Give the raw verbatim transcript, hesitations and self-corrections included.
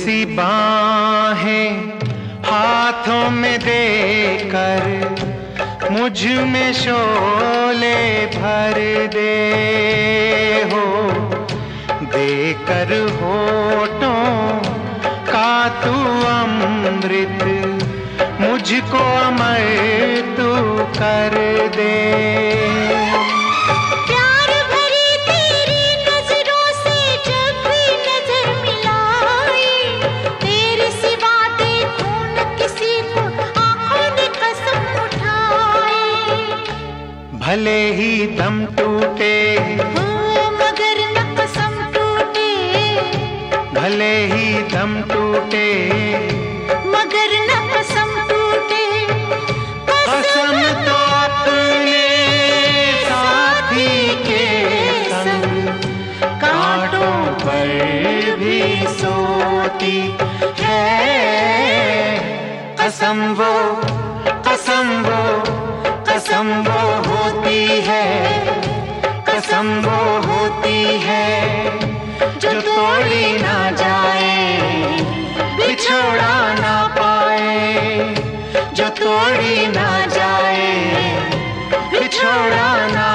सी बाहें हाथों में देकर मुझ में शोले भर दे हो, देकर होठों का तू अमृत मुझको अमर तू कर दे। प्यार भरी तेरी नजरों से जब भी नजर मिलाई, तेरे सिवा देखूं न किसी को, आंखों ने कसम उठाई। भले ही दम टूटे हो मगर न कसम टूटे, भले ही दम टूटे मगर न कसम टूटे। कसम तो अपने साथी के संग कांटों पर भी सोती है। कसम वो कसम वो कसम वो होती है, कसम वो होती है जो तोड़ी ना जाए, बिछोड़ा ना पाए, जो तोड़ी ना जाए, बिछोड़ा ना